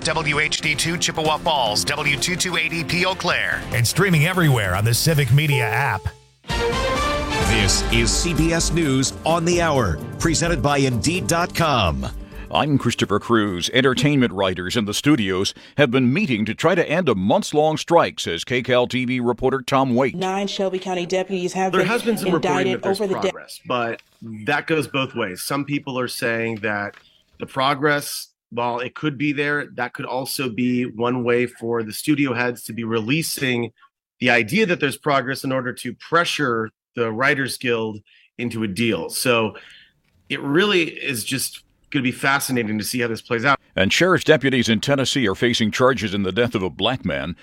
WHD2 Chippewa Falls, W2280P Eau Claire, and streaming everywhere on the Civic Media app. This is CBS News on the Hour, presented by Indeed.com. I'm Christopher Cruz. Entertainment writers in the studios have been meeting to try to end a months-long strike, says KCAL TV reporter Tom Waite. 9 Shelby County deputies have there has been some reporting indicted that there's over the progress, but that goes both ways. Some people are saying that the progress, while it could be there, that could also be one way for the studio heads to be releasing the idea that there's progress in order to pressure the Writers Guild into a deal. So it really is just going to be fascinating to see how this plays out. And sheriff's deputies in Tennessee are facing charges in the death of a black man.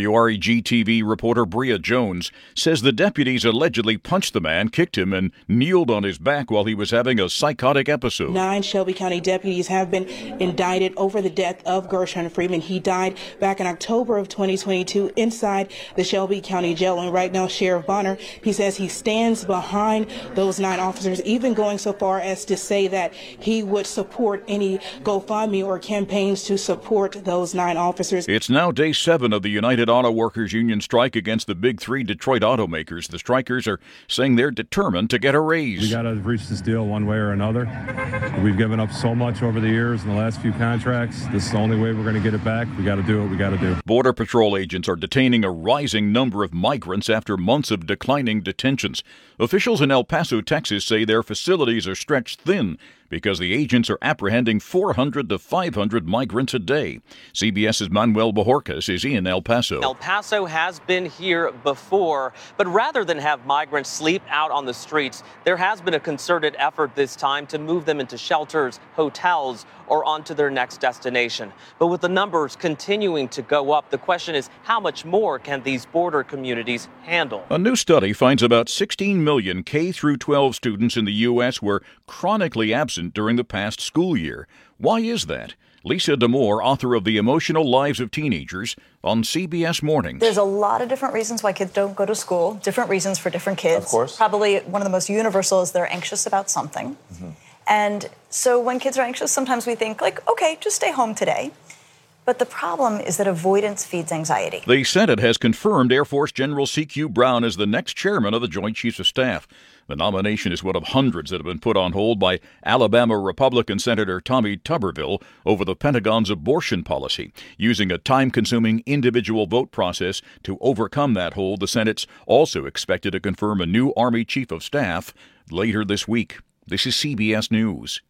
WREG-TV reporter Bria Jones says the deputies allegedly punched the man, kicked him, and kneeled on his back while he was having a psychotic episode. 9 Shelby County deputies have been indicted over the death of Gershon Freeman. He died back in October of 2022 inside the Shelby County Jail. And right now, Sheriff Bonner, he says he stands behind those 9 officers, even going so far as to say that he would support any GoFundMe or campaigns to support those 9 officers. It's now day 7 of the United Auto Workers Union strike against the big 3 Detroit automakers. The strikers are saying they're determined to get a raise. We got to reach this deal one way or another. We've given up so much over the years in the last few contracts. This is the only way we're going to get it back. We got to do what we got to do. Border Patrol agents are detaining a rising number of migrants after months of declining detentions. Officials in El Paso, Texas say their facilities are stretched thin because the agents are apprehending 400 to 500 migrants a day. CBS's Manuel Bojorquez is in El Paso. El Paso has been here before, but rather than have migrants sleep out on the streets, there has been a concerted effort this time to move them into shelters, hotels, or onto their next destination. But with the numbers continuing to go up, the question is how much more can these border communities handle? A new study finds about 16 million K-12 students in the U.S. were chronically absent during the past school year. Why is that? Lisa D'Amour, author of The Emotional Lives of Teenagers, on CBS Mornings. There's a lot of different reasons why kids don't go to school, different reasons for different kids. Of course. Probably one of the most universal is they're anxious about something. Mm-hmm. And so when kids are anxious, sometimes we think, like, okay, just stay home today. But the problem is that avoidance feeds anxiety. The Senate has confirmed Air Force General C.Q. Brown as the next chairman of the Joint Chiefs of Staff. The nomination is one of hundreds that have been put on hold by Alabama Republican Senator Tommy Tuberville over the Pentagon's abortion policy. Using a time-consuming individual vote process to overcome that hold, the Senate's also expected to confirm a new Army Chief of Staff later this week. This is CBS News.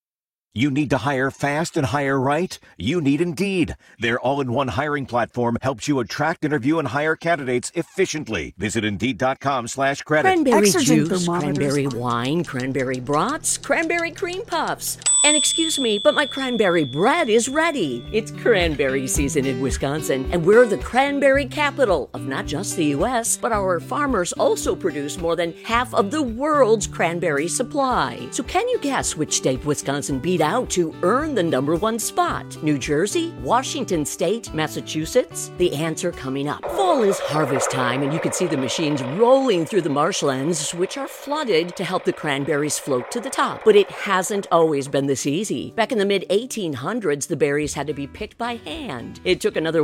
You need to hire fast and hire right? You need Indeed. Their all-in-one hiring platform helps you attract, interview, and hire candidates efficiently. Visit Indeed.com/credit. Cranberry juice, cranberry wine, cranberry brats, cranberry cream puffs. And excuse me, but my cranberry bread is ready. It's cranberry season in Wisconsin, and we're the cranberry capital of not just the U.S., but our farmers also produce more than half of the world's cranberry supply. So can you guess which state Wisconsin beat out to earn the number 1 spot? New Jersey, Washington State, Massachusetts? The answer coming up. Fall is harvest time, and you can see the machines rolling through the marshlands, which are flooded to help the cranberries float to the top. But it hasn't always been this easy. Back in the mid-1800s, the berries had to be picked by hand. It took another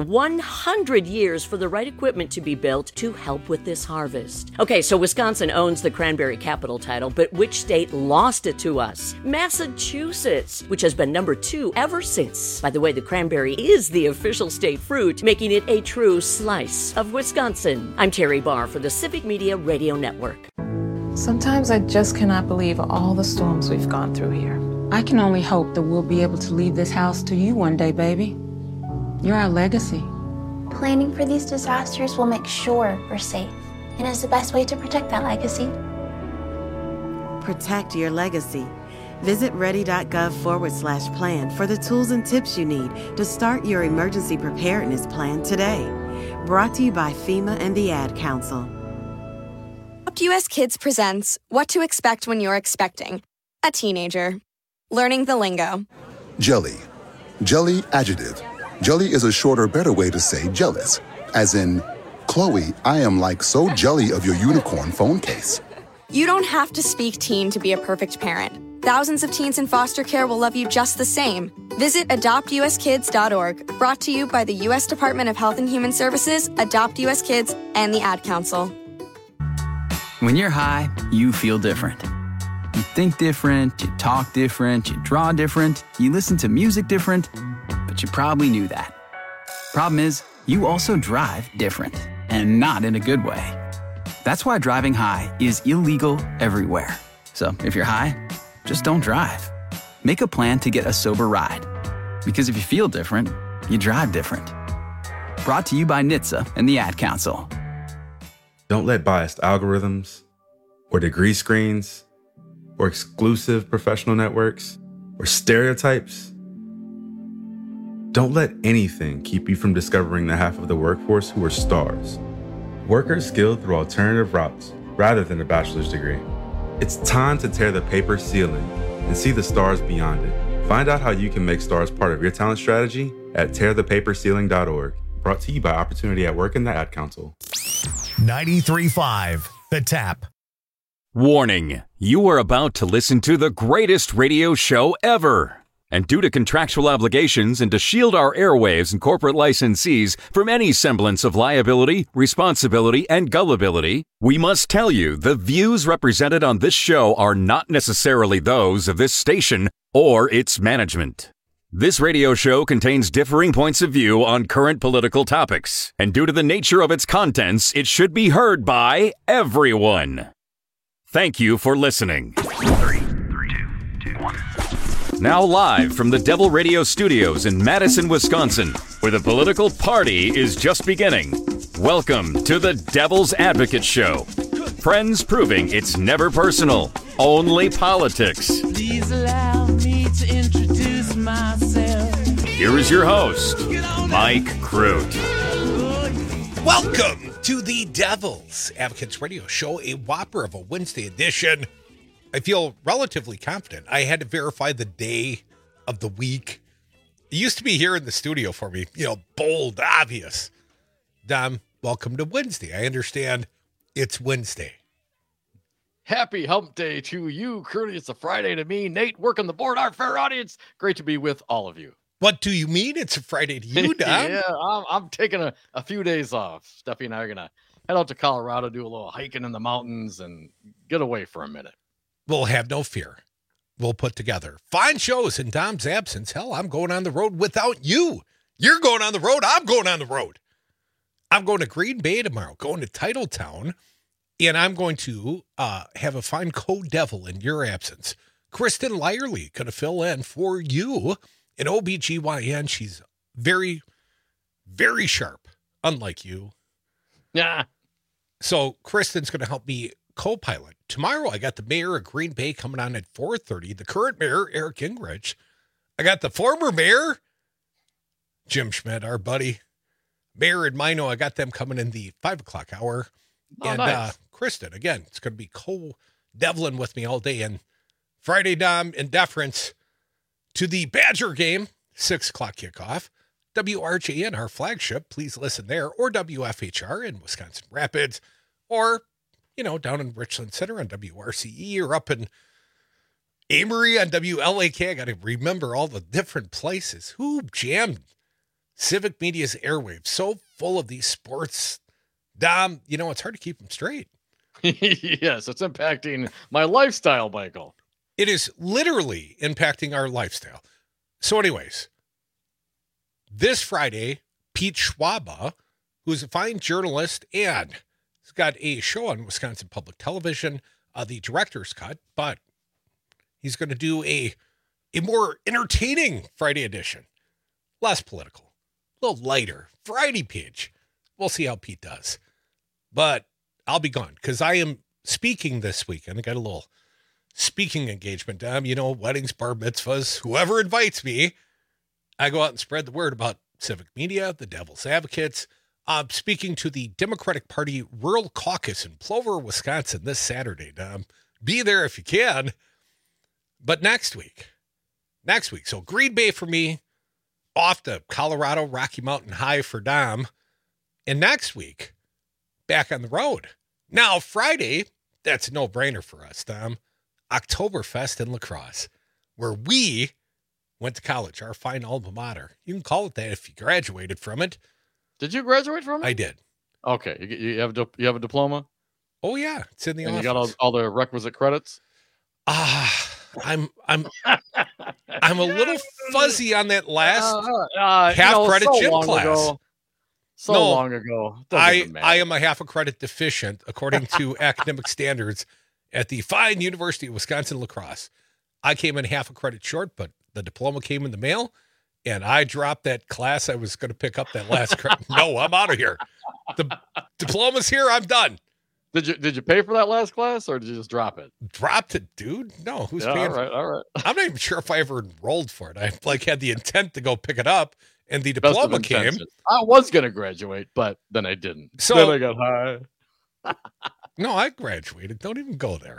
100 years for the right equipment to be built to help with this harvest. Okay, so Wisconsin owns the cranberry capital title, but which state lost it to us? Massachusetts, which has been number 2 ever since. By the way, the cranberry is the official state fruit, making it a true slice of Wisconsin. I'm Terry Barr for the Civic Media Radio Network. Sometimes I just cannot believe all the storms we've gone through here. I can only hope that we'll be able to leave this house to you one day, baby. You're our legacy. Planning for these disasters will make sure we're safe, and is the best way to protect that legacy. Protect your legacy. Visit ready.gov/plan for the tools and tips you need to start your emergency preparedness plan today. Brought to you by FEMA and the Ad Council. US Kids presents What to Expect When You're Expecting a Teenager. Learning the lingo. Jelly. Jelly adjective. Jelly is a shorter, better way to say jealous. As in, Chloe, I am like so jelly of your unicorn phone case. You don't have to speak teen to be a perfect parent. Thousands of teens in foster care will love you just the same. Visit adoptuskids.org, brought to you by the U.S. Department of Health and Human Services, Adopt U.S. Kids, and the Ad Council. When you're high, you feel different. You think different, you talk different, you draw different, you listen to music different, but you probably knew that. Problem is, you also drive different, and not in a good way. That's why driving high is illegal everywhere. So if you're high, just don't drive. Make a plan to get a sober ride. Because if you feel different, you drive different. Brought to you by NHTSA and the Ad Council. Don't let biased algorithms, or degree screens, or exclusive professional networks, or stereotypes. Don't let anything keep you from discovering the half of the workforce who are stars. Workers skilled through alternative routes rather than a bachelor's degree. It's time to tear the paper ceiling and see the stars beyond it. Find out how you can make stars part of your talent strategy at tearthepaperceiling.org. Brought to you by Opportunity at Work and the Ad Council. 93.5 The Tap. Warning, you are about to listen to the greatest radio show ever. And due to contractual obligations and to shield our airwaves and corporate licensees from any semblance of liability, responsibility, and gullibility, we must tell you the views represented on this show are not necessarily those of this station or its management. This radio show contains differing points of view on current political topics, and due to the nature of its contents, it should be heard by everyone. Thank you for listening. 3, 2, 1. Now live from the Devil Radio Studios in Madison, Wisconsin, where the political party is just beginning. Welcome to the Devil's Advocate Show. Friends proving it's never personal, only politics. Please allow me to introduce myself. Here is your host, Mike Crute. Welcome to the Devil's Advocates Radio Show, a whopper of a Wednesday edition. I feel relatively confident. I had to verify the day of the week. It used to be here in the studio for me, bold, obvious. Dom, welcome to Wednesday. I understand it's Wednesday. Happy hump day to you, Curly. It's a Friday to me. Nate, working the board, our fair audience. Great to be with all of you. What do you mean it's a Friday to you, Dom? Yeah, I'm taking a few days off. Steffi and I are going to head out to Colorado, do a little hiking in the mountains, and get away for a minute. We'll have no fear. We'll put together fine shows in Dom's absence. Hell, I'm going on the road without you. You're going on the road. I'm going on the road. I'm going to Green Bay tomorrow, going to Titletown, and I'm going to have a fine co-devil in your absence. Kristen Lyerly going to fill in for you, an OBGYN. She's very, very sharp, unlike you. Yeah. So Kristen's going to help me co-pilot. Tomorrow, I got the mayor of Green Bay coming on at 4:30. The current mayor, Eric Gingrich. I got the former mayor, Jim Schmidt, our buddy. Mayor and Mino, I got them coming in the 5 o'clock hour. Oh, and nice. Kristen, again, it's going to be co-deviling with me all day. And Friday, Dom, in deference to the Badger game, 6 o'clock kickoff. WRJN, our flagship, please listen there. Or WFHR in Wisconsin Rapids. Or down in Richland Center on WRCE, or up in Amory on WLAK. I got to remember all the different places. Who jammed Civic Media's airwaves? So full of these sports. Dom, it's hard to keep them straight. Yes, it's impacting my lifestyle, Michael. It is literally impacting our lifestyle. So anyways, this Friday, Pete Schwaba, who's a fine journalist and he's got a show on Wisconsin Public Television, the director's cut, but he's going to do a more entertaining Friday edition. Less political, a little lighter, variety page. We'll see how Pete does. But I'll be gone because I am speaking this weekend. I got a little speaking engagement. Weddings, bar mitzvahs, whoever invites me, I go out and spread the word about Civic Media, the Devil's Advocates. Speaking to the Democratic Party Rural Caucus in Plover, Wisconsin this Saturday. Be there if you can. But next week. So Green Bay for me, off to Colorado, Rocky Mountain High for Dom. And next week, back on the road. Now, Friday, that's a no-brainer for us, Dom. Oktoberfest in La Crosse, where we went to college, our fine alma mater. You can call it that if you graduated from it. Did you graduate from it? I did. Okay, you have a diploma? Oh yeah, it's in the and office. You got all the requisite credits? I'm a little fuzzy on that last half credit gym class. Long ago. I am a half a credit deficient according to academic standards at the fine University of Wisconsin La Crosse. I came in half a credit short, but the diploma came in the mail, and I dropped that class. I was going to pick up that last credit. No, I'm out of here. The diploma's here. I'm done. Did you pay for that last class, or did you just drop it? Dropped it, dude. No, who's paying? All right. I'm not even sure if I ever enrolled for it. I had the intent to go pick it up, and the diploma came. I was going to graduate, but then I didn't. So then I got high. No, I graduated. Don't even go there.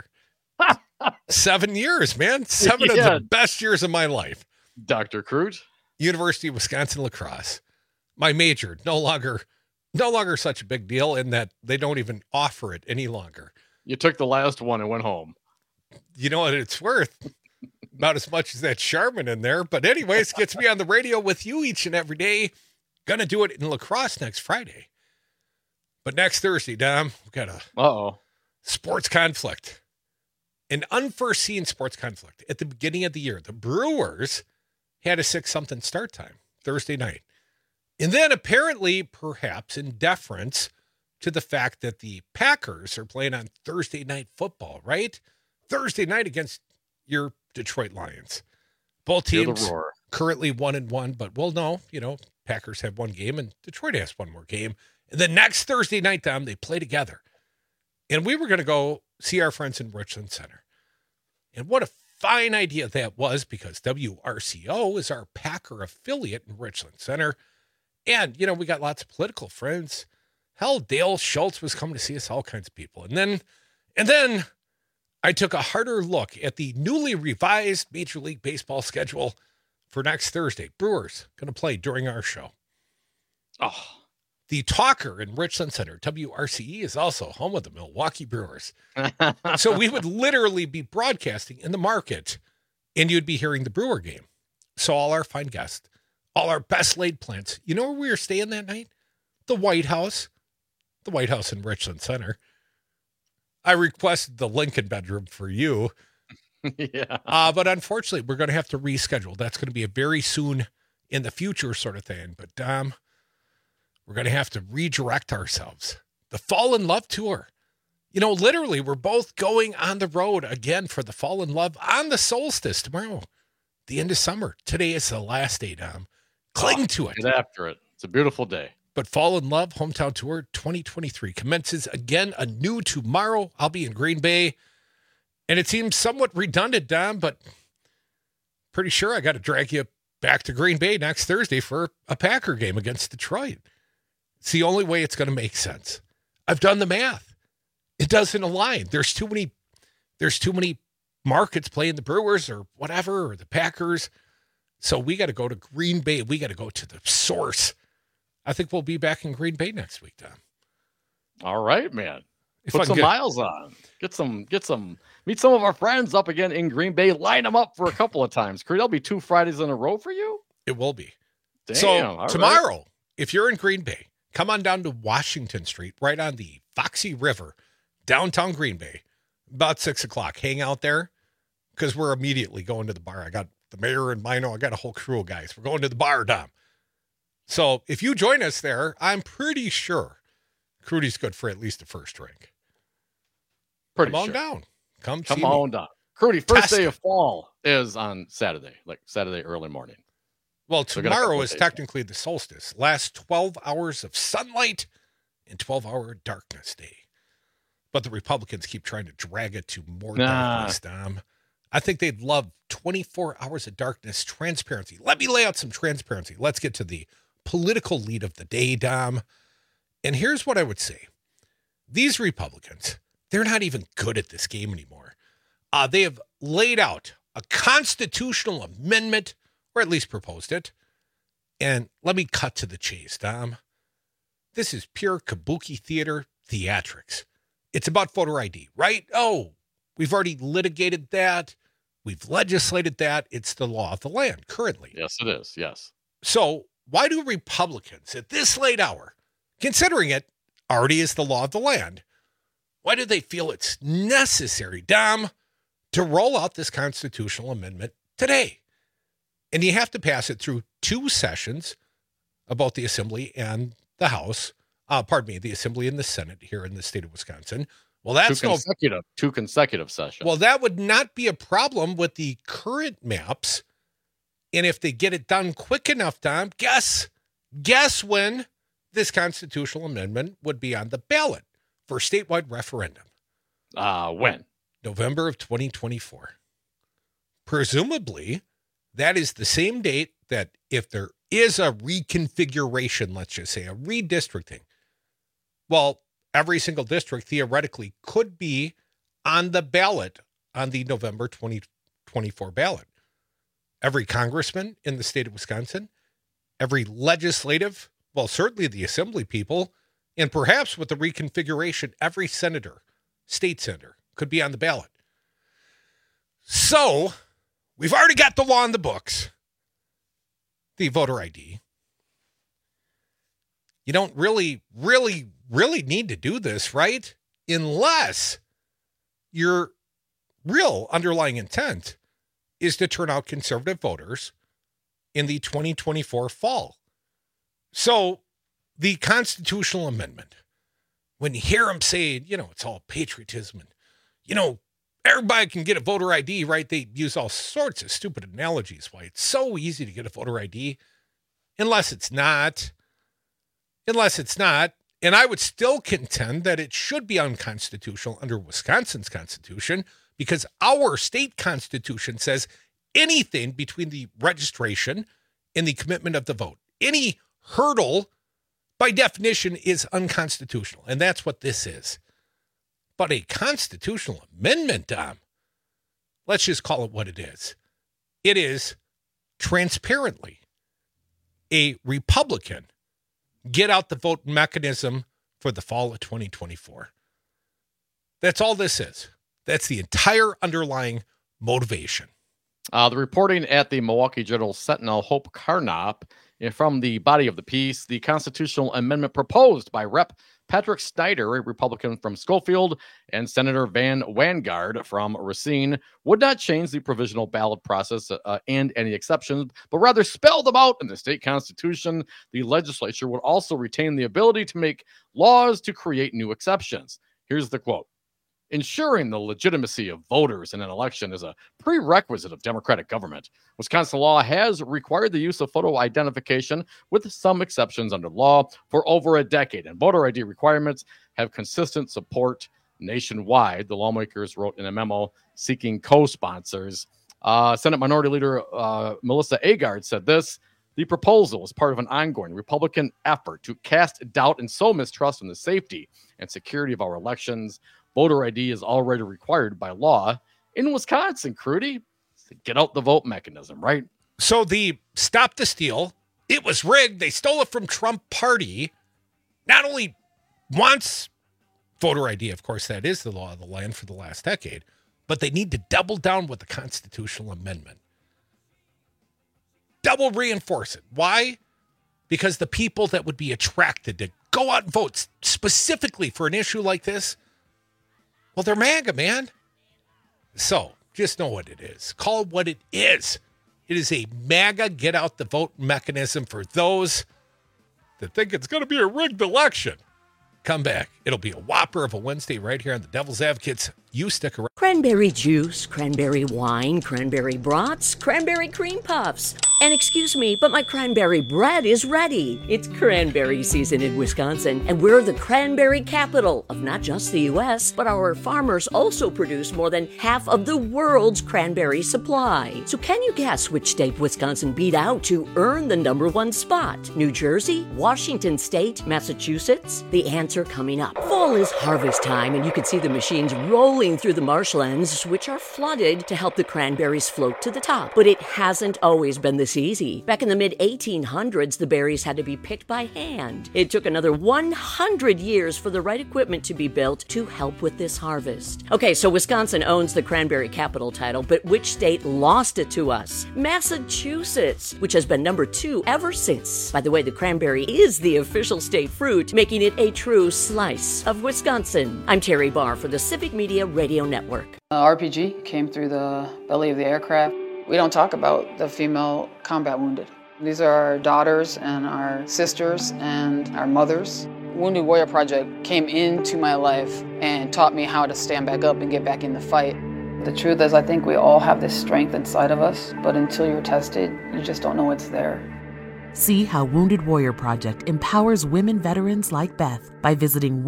7 years, man. 7 of the best years of my life. Dr. Crute. University of Wisconsin La Crosse. My major, no longer such a big deal in that they don't even offer it any longer. You took the last one and went home. You know what it's worth? About as much as that Charmin in there. But anyways, gets me on the radio with you each and every day. Gonna do it in La Crosse next Friday. But next Thursday, Dom, we've got a sports conflict. An unforeseen sports conflict. At the beginning of the year, the Brewers had a 6-something start time Thursday night. And then apparently, perhaps in deference to the fact that the Packers are playing on Thursday night football, right? Thursday night against your Detroit Lions. Both teams currently 1-1, but we'll know, Packers have one game and Detroit has one more game. And then next Thursday night, Dom, they play together. And we were going to go see our friends in Richland Center. And what a fine idea that was, because WRCO is our Packer affiliate in Richland Center. And, we got lots of political friends. Hell, Dale Schultz was coming to see us, all kinds of people. And then I took a harder look at the newly revised Major League Baseball schedule for next Thursday. Brewers going to play during our show. The Talker in Richland Center, WRCE, is also home of the Milwaukee Brewers. So we would literally be broadcasting in the market, and you'd be hearing the Brewer game. So all our fine guests, all our best laid plans. You know where we were staying that night? The White House. The White House in Richland Center. I requested the Lincoln bedroom for you. Yeah. But unfortunately, we're going to have to reschedule. That's going to be a very soon in the future sort of thing. But, Dom, we're going to have to redirect ourselves. The Fall in Love tour. Literally, we're both going on the road again for the Fall in Love on the solstice tomorrow, the end of summer. Today is the last day, Dom. Cling to it. Get after it. It's a beautiful day. But Fall in Love Hometown Tour 2023 commences again anew tomorrow. I'll be in Green Bay. And it seems somewhat redundant, Dom, but pretty sure I got to drag you back to Green Bay next Thursday for a Packer game against Detroit. It's the only way it's going to make sense. I've done the math. It doesn't align. There's too many markets playing the Brewers or whatever, or the Packers. So we got to go to Green Bay. We got to go to the source. I think we'll be back in Green Bay next week, Tom. All right, man. Put some miles on. Get some. Meet some of our friends up again in Green Bay. Line them up for a couple of times. That'll be 2 Fridays in a row for you. It will be. Damn, so tomorrow, if you're in Green Bay, come on down to Washington Street, right on the Foxy River, downtown Green Bay, about 6:00. Hang out there, because we're immediately going to the bar. I got the mayor and Mino. I got a whole crew of guys. We're going to the bar, Dom. So if you join us there, I'm pretty sure Crudy's good for at least the first drink. Come on down. Come on down. Crudy, first day of fall is on Saturday, like Saturday early morning. Well, tomorrow is technically the solstice. Last 12 hours of sunlight and 12-hour darkness day. But the Republicans keep trying to drag it to more darkness, Dom. I think they'd love 24 hours of darkness, transparency. Let me lay out some transparency. Let's get to the political lead of the day, Dom. And here's what I would say. These Republicans, they're not even good at this game anymore. They have laid out a constitutional amendment, or at least proposed it. And let me cut to the chase, Dom. This is pure kabuki theater theatrics. It's about voter ID, right? Oh, We've already litigated that. We've legislated that. It's the law of the land currently. Yes, it is. Yes. So why do Republicans at this late hour, considering it already is the law of the land, why do they feel it's necessary, Dom, to roll out this constitutional amendment today? And you have to pass it through 2 sessions of both the Assembly and the House. The Assembly and the Senate here in the state of Wisconsin. Well, that's two consecutive sessions. Well, that would not be a problem with the current maps. And if they get it done quick enough, Dom, guess when this constitutional amendment would be on the ballot for statewide referendum. When? November of 2024. Presumably, that is the same date that if there is a reconfiguration, let's just say a redistricting, well, every single district theoretically could be on the ballot on the November 2024 ballot. Every congressman in the state of Wisconsin, every legislative, well, certainly the Assembly people, and perhaps with the reconfiguration, every senator, state senator, could be on the ballot. So we've already got the law in the books, the voter ID. You don't really need to do this, right? Unless your real underlying intent is to turn out conservative voters in the 2024 fall. So the constitutional amendment, when you hear them say, it's all patriotism and, everybody can get a voter ID, right? They use all sorts of stupid analogies why it's so easy to get a voter ID, unless it's not. And I would still contend that it should be unconstitutional under Wisconsin's constitution, because our state constitution says anything between the registration and the commitment of the vote, any hurdle by definition is unconstitutional. And that's what this is. But a constitutional amendment, Dom, let's just call it what it is. It is transparently a Republican get out the vote mechanism for the fall of 2024. That's all this is. That's the entire underlying motivation. The reporting at the Milwaukee Journal Sentinel, Hope Carnop, from the body of the piece, the constitutional amendment proposed by Rep. Patrick Snyder, a Republican from Schofield, and Senator Van Wangard from Racine, would not change the provisional ballot process and any exceptions, but rather spell them out in the state constitution. The legislature would also retain the ability to make laws to create new exceptions. Here's the quote. Ensuring the legitimacy of voters in an election is a prerequisite of democratic government. Wisconsin law has required the use of photo identification with some exceptions under law for over a decade, and voter ID requirements have consistent support nationwide, the lawmakers wrote in a memo seeking co-sponsors. Senate Minority Leader Melissa Agard said this: the proposal is part of an ongoing Republican effort to cast doubt and sow mistrust in the safety and security of our elections. Voter ID is already required by law in Wisconsin, Crudy. Get out the vote mechanism, right? So the Stop the Steal, it was rigged, they stole it from Trump party, not only wants voter ID, of course, that is the law of the land for the last decade, but they need to double down with the constitutional amendment. Double reinforce it. Why? Because the people that would be attracted to go out and vote specifically for an issue like this, well, they're MAGA, man. So just know what it is. Call it what it is. It is a MAGA get out the vote mechanism for those that think it's going to be a rigged election. Come back. It'll be a whopper of a Wednesday right here on the Devil's Advocates. You stick around. Cranberry juice, cranberry wine, cranberry brats, cranberry cream puffs. And excuse me, but my cranberry bread is ready. It's cranberry season in Wisconsin, and we're the cranberry capital of not just the U.S., but our farmers also produce more than half of the world's cranberry supply. So can you guess which state Wisconsin beat out to earn the #1 spot? New Jersey, Washington State, Massachusetts? The answer coming up. Fall is harvest time, and you can see the machines rolling through the marshlands marshlands, which are flooded to help the cranberries float to the top. But it hasn't always been this easy. Back in the mid-1800s, the berries had to be picked by hand. It took another 100 years for the right equipment to be built to help with this harvest. Okay, so Wisconsin owns the cranberry capital title, but which state lost it to us? Massachusetts, which has been number 2 ever since. By the way, the cranberry is the official state fruit, making it a true slice of Wisconsin. I'm Terry Barr for the Civic Media Radio Network. RPG came through the belly of the aircraft. We don't talk about the female combat wounded. These are our daughters and our sisters and our mothers. Wounded Warrior Project came into my life and taught me how to stand back up and get back in the fight. The truth is, I think we all have this strength inside of us, but until you're tested, you just don't know it's there. See how Wounded Warrior Project empowers women veterans like Beth by visiting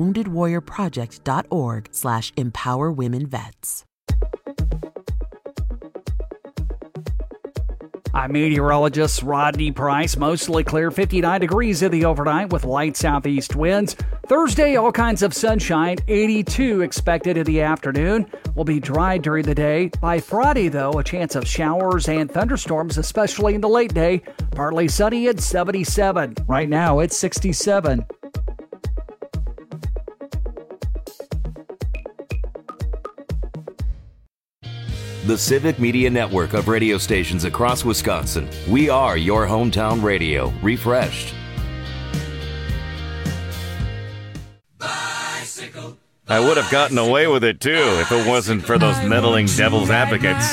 woundedwarriorproject.org/empowerwomenvets. I'm meteorologist Rodney Price. Mostly clear, 59 degrees in the overnight with light southeast winds. Thursday, all kinds of sunshine, 82 expected in the afternoon. Will be dry during the day. By Friday, though, a chance of showers and thunderstorms, especially in the late day. Partly sunny at 77. Right now, it's 67. The Civic Media Network of radio stations across Wisconsin. We are your hometown radio, refreshed. I would have gotten away with it, too, if it wasn't for those meddling devil's advocates.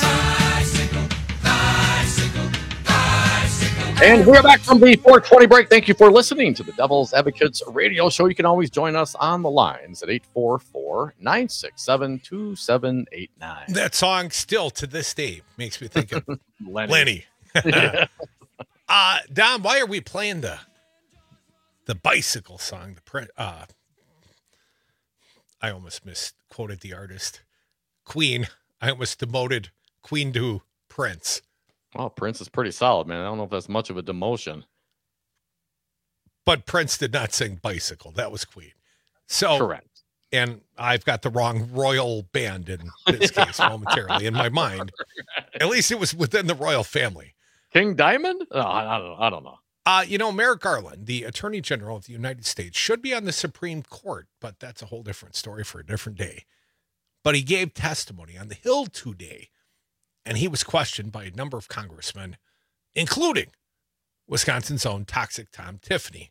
And we're back from the 420 break. Thank you for listening to the Devil's Advocates radio show. You can always join us on the lines at 844-967-2789. That song still to this day makes me think of Lenny. Don, why are we playing the bicycle song? I almost misquoted the artist. Queen. I almost demoted Queen to Prince. Well, Prince is pretty solid, man. I don't know if that's much of a demotion. But Prince did not sing Bicycle. That was Queen. So correct. And I've got the wrong royal band in this case momentarily in my mind. At least it was within the royal family. King Diamond? Oh, I don't know. Merrick Garland, the Attorney General of the United States, should be on the Supreme Court, but that's a whole different story for a different day. But he gave testimony on the Hill today. And he was questioned by a number of congressmen, including Wisconsin's own Toxic Tom Tiffany.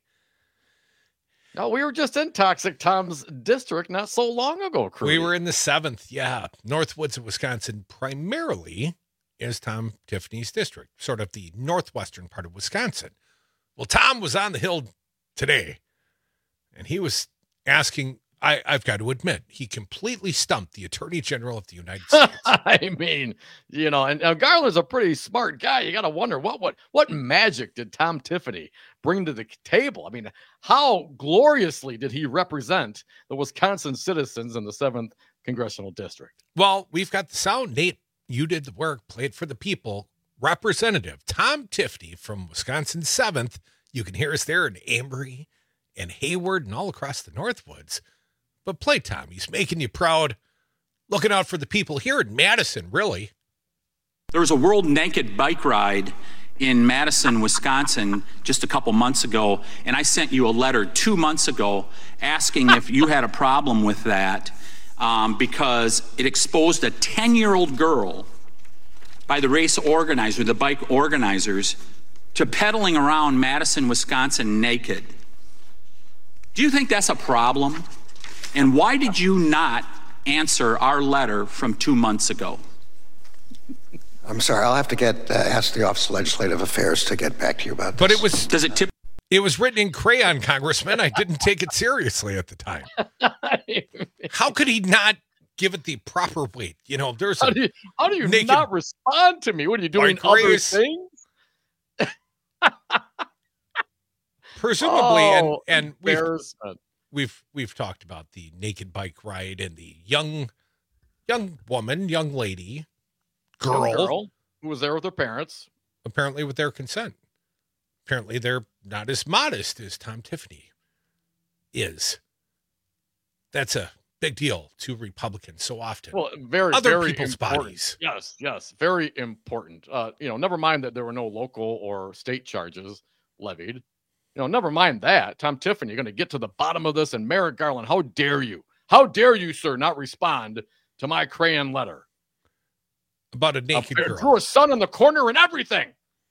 No, we were just in Toxic Tom's district not so long ago, Crew. We were in the 7th, yeah. Northwoods of Wisconsin primarily is Tom Tiffany's district, sort of the northwestern part of Wisconsin. Well, Tom was on the Hill today, and he was asking... I've got to admit, he completely stumped the Attorney General of the United States. I mean, and Garland's a pretty smart guy. You got to wonder what magic did Tom Tiffany bring to the table? I mean, how gloriously did he represent the Wisconsin citizens in the 7th Congressional District? Well, we've got the sound. Nate, you did the work, played for the people. Representative Tom Tiffany from Wisconsin 7th. You can hear us there in Amory and Hayward and all across the Northwoods. But play, Tom. He's making you proud, looking out for the people here in Madison, really. There was a World Naked Bike Ride in Madison, Wisconsin, just a couple months ago, and I sent you a letter 2 months ago asking if you had a problem with that because it exposed a 10-year-old girl by the race organizer, the bike organizers, to pedaling around Madison, Wisconsin naked. Do you think that's a problem? And why did you not answer our letter from 2 months ago? I'm sorry. I'll have to ask the Office of Legislative Affairs to get back to you about this. But it was written in crayon, Congressman. I didn't take it seriously at the time. How could he not give it the proper weight? There's how do you not respond to me? What are you doing? Other things? Presumably, and we've talked about the naked bike ride and the young lady, girl who was there with her parents, apparently with their consent. Apparently, they're not as modest as Tom Tiffany is. That's a big deal to Republicans so often. Well, very, other very people's important. bodies. Yes, very important. Never mind that there were no local or state charges levied. Never mind that. Tom Tiffany, you're going to get to the bottom of this. And Merrick Garland, how dare you? How dare you, sir, not respond to my crayon letter about a naked girl? Drew a son in the corner and everything.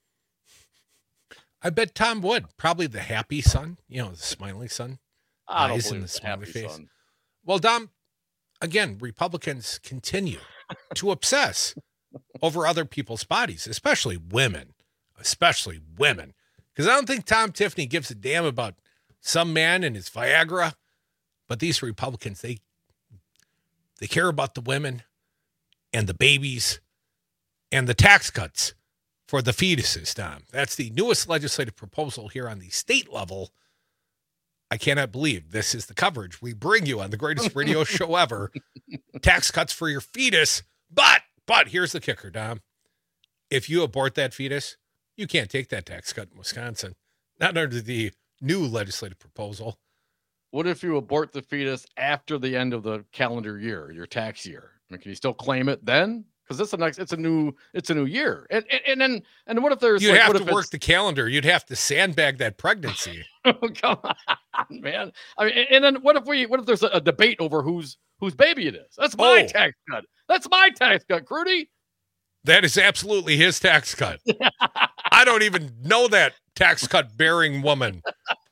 I bet Tom would. Probably the happy son, the smiley son. I don't eyes believe in the it's a smiley happy face. son. Well, Dom, again, Republicans continue to obsess over other people's bodies, especially women. Because I don't think Tom Tiffany gives a damn about some man and his Viagra, but these Republicans, they care about the women and the babies and the tax cuts for the fetuses, Tom. That's the newest legislative proposal here on the state level. I cannot believe this is the coverage we bring you on the greatest radio show ever. Tax cuts for your fetus. But here's the kicker, Dom. If you abort that fetus, you can't take that tax cut in Wisconsin. Not under the new legislative proposal. What if you abort the fetus after the end of the calendar year, your tax year? I mean, can you still claim it then? Because it's a new year. And what if there's you'd have to work the calendar. You'd have to sandbag that pregnancy. Oh, come on, man. I mean, and then what if there's a debate over whose baby it is? That's my tax cut. That's my tax cut, Crudy. That is absolutely his tax cut. I don't even know that tax cut bearing woman.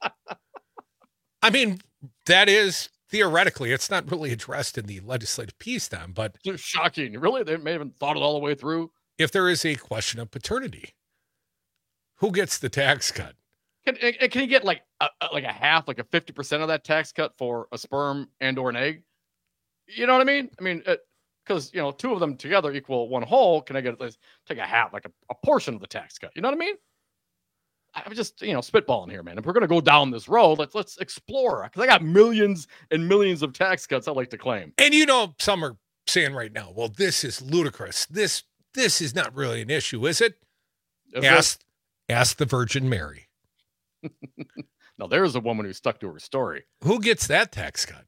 I mean, that is theoretically, it's not really addressed in the legislative piece, Tom, but it's shocking. Really? They may have thought it all the way through. If there is a question of paternity, who gets the tax cut? Can you get like a half, like a 50% of that tax cut for a sperm and or an egg? You know what I mean? I mean, because two of them together equal one whole. Can I get take a half, like a portion of the tax cut? You know what I mean? I'm just spitballing here, man. If we're gonna go down this road, let's explore. Because I got millions and millions of tax cuts I like to claim. And some are saying right now, well, this is ludicrous. This is not really an issue, is it? Ask the Virgin Mary. Now there's a woman who stuck to her story. Who gets that tax cut?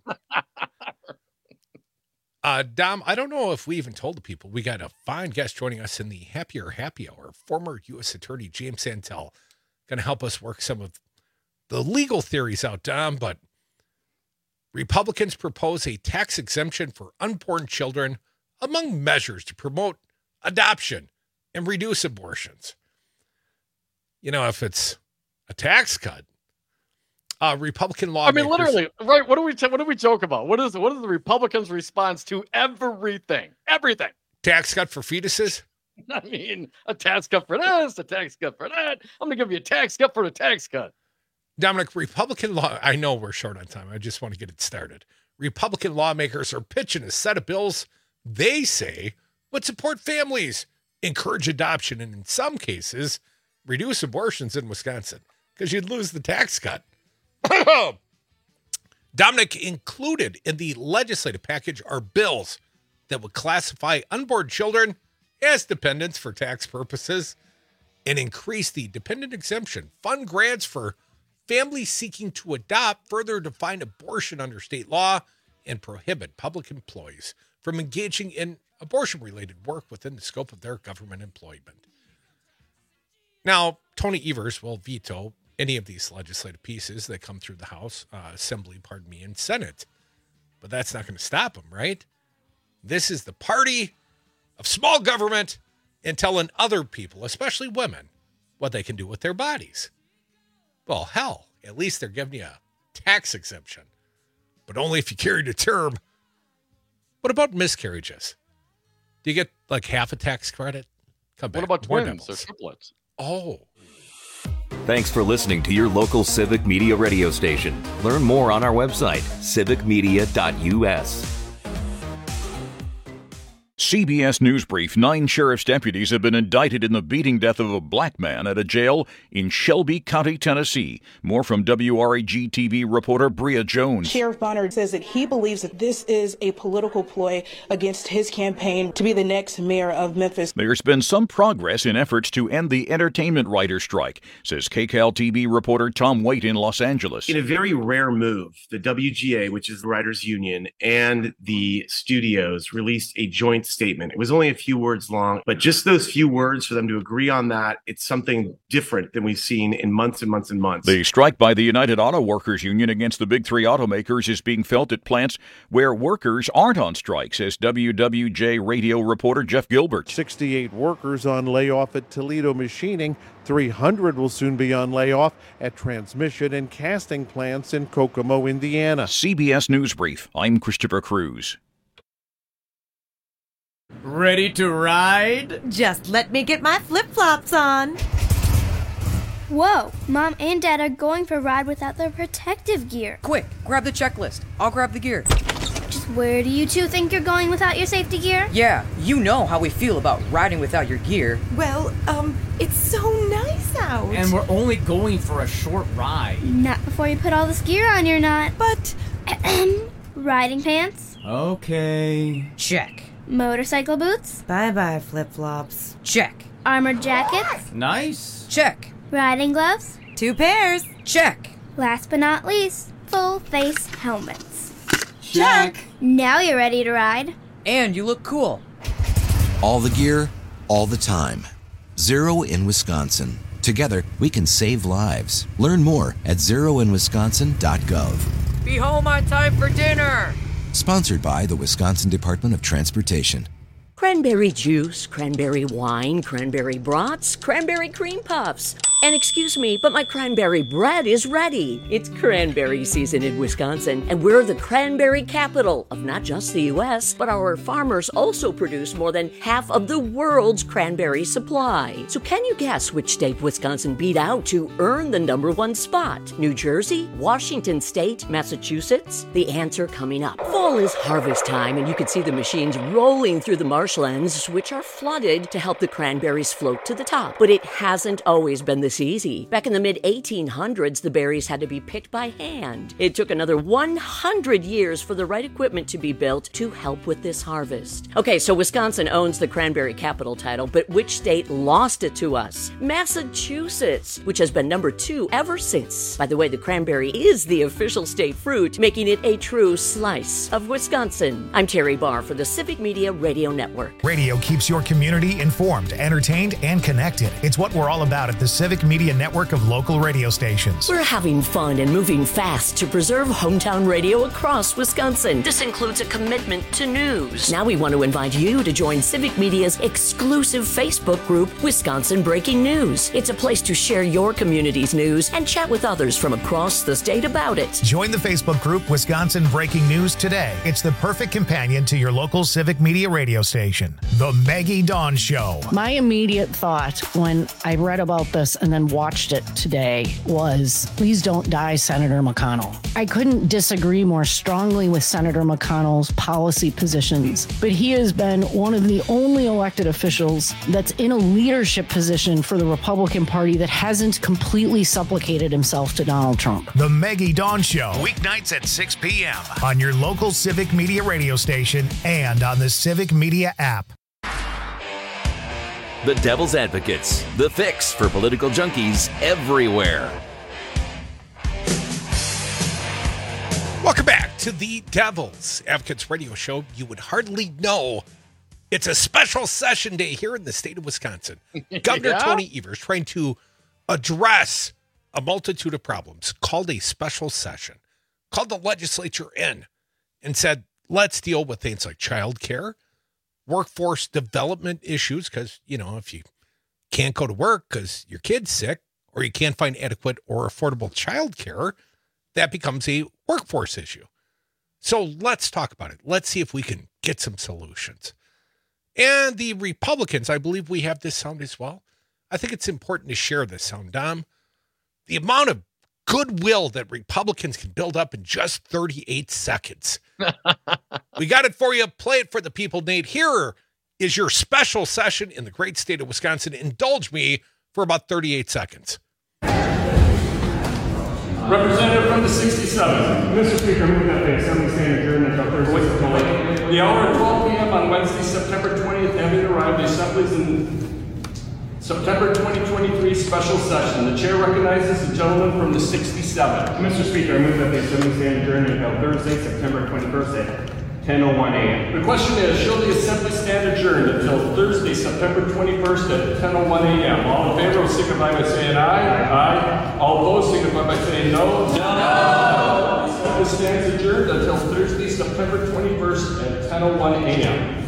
Dom, I don't know if we even told the people we got a fine guest joining us in the Happy Hour. Former U.S. Attorney James Santel going to help us work some of the legal theories out, Dom. But Republicans propose a tax exemption for unborn children among measures to promote adoption and reduce abortions. If it's a tax cut, Republican lawmakers. I mean, literally, right? What do we joke about? What is the Republicans' response to everything? Everything. Tax cut for fetuses. I mean, a tax cut for this, a tax cut for that. I'm going to give you a tax cut for the tax cut. Dominic, Republican law. I know we're short on time. I just want to get it started. Republican lawmakers are pitching a set of bills they say would support families, encourage adoption, and in some cases, reduce abortions in Wisconsin because you'd lose the tax cut. Dominic, included in the legislative package are bills that would classify unborn children as dependents for tax purposes and increase the dependent exemption, fund grants for families seeking to adopt, further define abortion under state law, and prohibit public employees from engaging in abortion-related work within the scope of their government employment. Now, Tony Evers will veto any of these legislative pieces that come through the House, Assembly, and Senate. But that's not going to stop him, right? This is the party of small government and telling other people, especially women, what they can do with their bodies. Well, hell, at least they're giving you a tax exemption, but only if you carry to term. What about miscarriages? Do you get like half a tax credit? Come back. What about twins or triplets? Oh. Thanks for listening to your local Civic Media radio station. Learn more on our website, civicmedia.us. CBS News Brief. 9 sheriff's deputies have been indicted in the beating death of a black man at a jail in Shelby County, Tennessee. More from WRAG-TV reporter Bria Jones. Sheriff Bonner says that he believes that this is a political ploy against his campaign to be the next mayor of Memphis. There's been some progress in efforts to end the entertainment writers' strike, says KCAL-TV reporter Tom Waite in Los Angeles. In a very rare move, the WGA, which is the writers' union, and the studios released a joint statement. It was only a few words long, but just those few words for them to agree on that, it's something different than we've seen in months and months and months. The strike by the United Auto Workers Union against the big three automakers is being felt at plants where workers aren't on strike, says WWJ radio reporter Jeff Gilbert. 68 workers on layoff at Toledo Machining. 300 will soon be on layoff at transmission and casting plants in Kokomo, Indiana. CBS News Brief. I'm Christopher Cruz. Ready to ride? Just let me get my flip-flops on. Whoa, Mom and Dad are going for a ride without their protective gear. Quick, grab the checklist. I'll grab the gear. Just where do you two think you're going without your safety gear? Yeah, you know how we feel about riding without your gear. Well, it's so nice out. And we're only going for a short ride. Not before you put all this gear on, you're not. But... Riding pants? Okay. Check. Motorcycle boots? Bye-bye, flip-flops. Check. Armored jackets? Nice. Check. Riding gloves? 2 pairs. Check. Last but not least, full-face helmets. Check. Now you're ready to ride. And you look cool. All the gear, all the time. Zero in Wisconsin. Together, we can save lives. Learn more at zeroinwisconsin.gov. Be home on time for dinner. Sponsored by the Wisconsin Department of Transportation. Cranberry juice, cranberry wine, cranberry brats, cranberry cream puffs. And excuse me, but my cranberry bread is ready. It's cranberry season in Wisconsin, and we're the cranberry capital of not just the U.S., but our farmers also produce more than half of the world's cranberry supply. So can you guess which state Wisconsin beat out to earn the #1 spot? New Jersey, Washington State, Massachusetts? The answer coming up. Fall is harvest time, and you can see the machines rolling through the marshlands, which are flooded to help the cranberries float to the top. But it hasn't always been this easy. Back in the mid-1800s, the berries had to be picked by hand. It took another 100 years for the right equipment to be built to help with this harvest. Okay, so Wisconsin owns the cranberry capital title, but which state lost it to us? Massachusetts, which has been #2 ever since. By the way, the cranberry is the official state fruit, making it a true slice of Wisconsin. I'm Terry Barr for the Civic Media Radio Network. Radio keeps your community informed, entertained, and connected. It's what we're all about at the Civic Media network of local radio stations. We're having fun and moving fast to preserve hometown radio across Wisconsin. This includes a commitment to news. Now we want to invite you to join Civic Media's exclusive Facebook group, Wisconsin Breaking News. It's a place to share your community's news and chat with others from across the state about it. Join the Facebook group Wisconsin Breaking News today. It's the perfect companion to your local Civic Media radio station. The Maggie Dawn Show. My immediate thought when I read about this and then watched it today was, please don't die, Senator McConnell. I couldn't disagree more strongly with Senator McConnell's policy positions, but he has been one of the only elected officials that's in a leadership position for the Republican Party that hasn't completely supplicated himself to Donald Trump. The Maggie Dawn Show, weeknights at 6 p.m. on your local Civic Media radio station and on the Civic Media app. The Devil's Advocates, the fix for political junkies everywhere. Welcome back to the Devil's Advocates radio show. You would hardly know it's a special session day here in the state of Wisconsin. Governor Tony Evers trying to address a multitude of problems, called a special session, called the legislature in and said, let's deal with things like childcare, workforce development issues, because, you know, if you can't go to work because your kid's sick or you can't find adequate or affordable childcare, that becomes a workforce issue. So let's talk about it. Let's see if we can get some solutions. And the Republicans, I believe we have this sound as well. I think it's important to share this sound, Dom. The amount of goodwill that Republicans can build up in just 38 seconds. We got it for you. Play it for the people, Nate. Here is your special session in the great state of Wisconsin. Indulge me for about 38 seconds. Representative from the 67th. Mr. Speaker, move that the Assembly stand adjourned until Thursday. The hour of 12 p.m. on Wednesday, September 20th, having arrived, the Assembly's in September 2023 special session. The chair recognizes the gentleman from the 67th. Mr. Speaker, I move that the Assembly stand adjourned until Thursday, September 21st at 10:01 a.m. The question is, shall the Assembly stand adjourned until Thursday, September 21st at 10:01 a.m.? All in favor will signify by saying aye. Aye. All opposed signify by saying no. No. The Assembly stands adjourned until Thursday, September 21st at 10:01 a.m.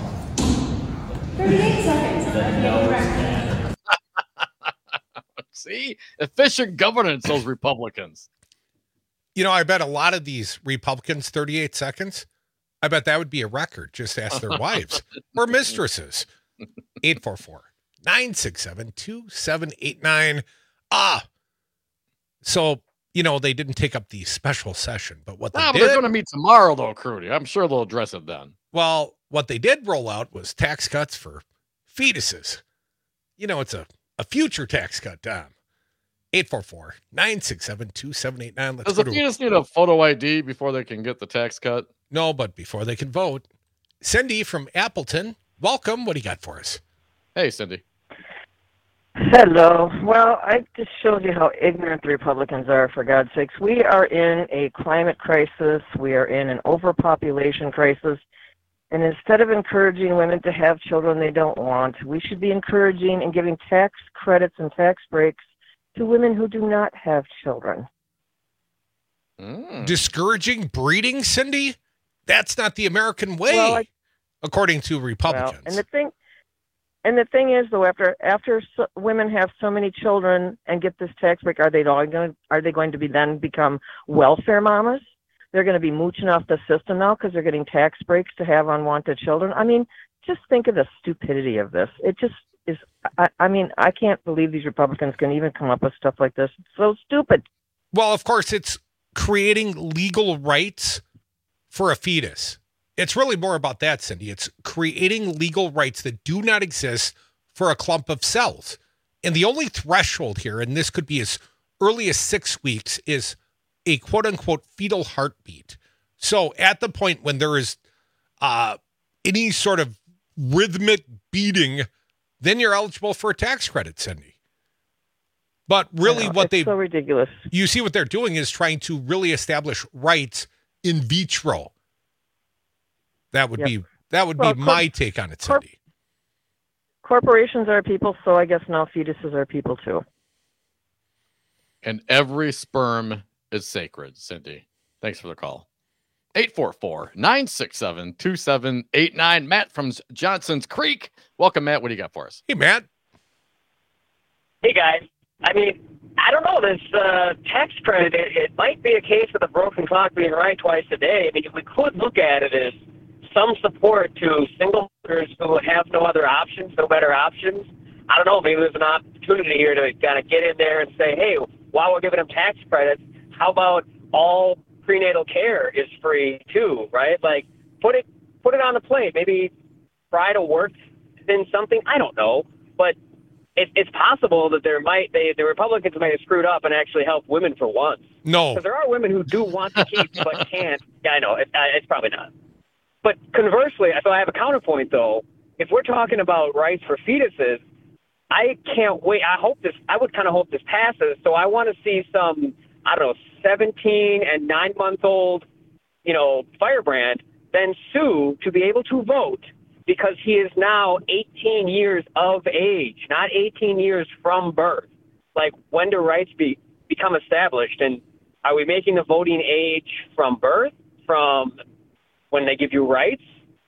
38 seconds. See? Efficient governance, those Republicans. You know, I bet a lot of these Republicans, 38 seconds, I bet that would be a record. Just ask their wives or mistresses. 844-967-2789. So, you know, they didn't take up the special session, but what they did. But they're going to meet tomorrow, though, Crudy. I'm sure they'll address it then. Well, what they did roll out was tax cuts for fetuses. You know, it's a future tax cut, Tom. 844-967-2789. Does the fetus need a photo ID before they can get the tax cut? No, but before they can vote. Cindy from Appleton, welcome. What do you got for us? Hey, Cindy. Hello. Well, I just showed you how ignorant the Republicans are, for God's sakes. We are in a climate crisis. We are in an overpopulation crisis. And instead of encouraging women to have children they don't want, we should be encouraging and giving tax credits and tax breaks to women who do not have children. Discouraging breeding, Cindy? That's not the American way, according to Republicans. Well, and the thing is, though, after women have so many children and get this tax break, are they going to then become welfare mamas? They're going to be mooching off the system now because they're getting tax breaks to have unwanted children. I mean, just think of the stupidity of this. It just is. I mean, I can't believe these Republicans can even come up with stuff like this. It's so stupid. Well, of course, it's creating legal rights for a fetus. It's really more about that, Cindy. It's creating legal rights that do not exist for a clump of cells. And the only threshold here, and this could be as early as 6 weeks, is a quote-unquote fetal heartbeat. So at the point when there is any sort of rhythmic beating, then you're eligible for a tax credit, Cindy. But really so ridiculous. You see what they're doing is trying to really establish rights in vitro. That would be my take on it, Cindy. Corporations are people, so I guess now fetuses are people too. And every sperm is sacred, Cindy. Thanks for the call. 844-967-2789. Matt from Johnson's Creek. Welcome, Matt. What do you got for us? Hey, Matt. Hey, guys. I mean, I don't know. This tax credit, it might be a case of the broken clock being right twice a day. I mean, we could look at it as some support to single mothers who have no other options, no better options. I don't know. Maybe there's an opportunity here to kind of get in there and say, hey, while we're giving them tax credits, how about all prenatal care is free too, right? Like, put it on the plate. Maybe try to work in something. I don't know, but it's possible that the Republicans might have screwed up and actually helped women for once. No, because there are women who do want to keep but can't. Yeah, I know it's probably not. But conversely, so I have a counterpoint though. If we're talking about rights for fetuses, I can't wait. I would kind of hope this passes. So I want to see some, 17 and 9-month-old, firebrand then sue to be able to vote because he is now 18 years of age, not 18 years from birth. Like, when do rights become established? And are we making the voting age from birth, from when they give you rights?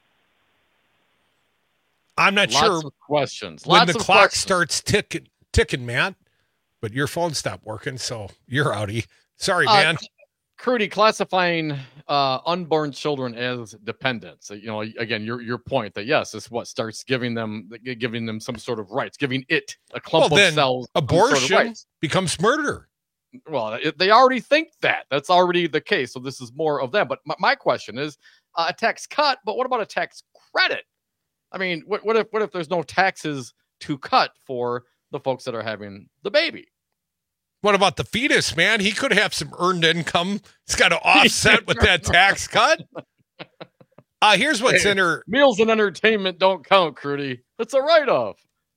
I'm not sure. Lots of questions. When Lots the of clock questions. starts ticking, Matt, but your phone stopped working, so you're outie. Sorry, man. Crudy, classifying unborn children as dependents. Again, your point that yes, is what starts giving them some sort of rights, giving it a clump of cells. Abortion sort of rights. becomes murder. Well, they already think that. That's already the case. So this is more of them. But my question is a tax cut, but what about a tax credit? I mean, what if there's no taxes to cut for the folks that are having the baby? What about the fetus, man? He could have some earned income. He's got to offset with that tax cut. Here's what's in her... Meals and entertainment don't count, Crudy. It's a write-off.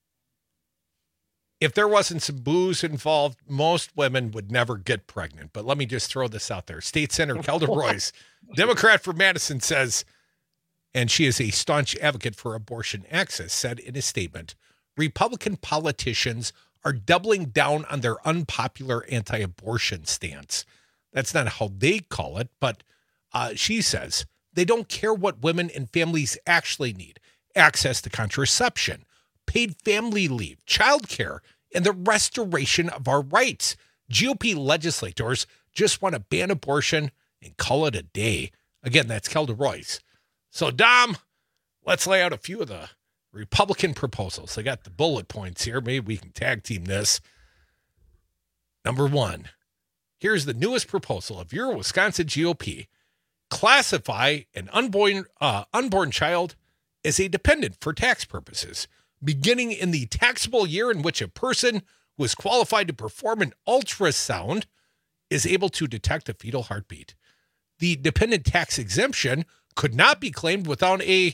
If there wasn't some booze involved, most women would never get pregnant. But let me just throw this out there. State Senator Kelda Royce, Democrat from Madison, says, and she is a staunch advocate for abortion access, said in a statement, Republican politicians are doubling down on their unpopular anti-abortion stance. That's not how they call it, but she says they don't care what women and families actually need. Access to contraception, paid family leave, childcare, and the restoration of our rights. GOP legislators just want to ban abortion and call it a day. Again, that's Kelda Royce. So, Dom, let's lay out a few of the Republican proposals. I got the bullet points here. Maybe we can tag team this. Number 1, here's the newest proposal of your Wisconsin GOP. Classify an unborn child as a dependent for tax purposes, beginning in the taxable year in which a person who is qualified to perform an ultrasound is able to detect a fetal heartbeat. The dependent tax exemption could not be claimed without a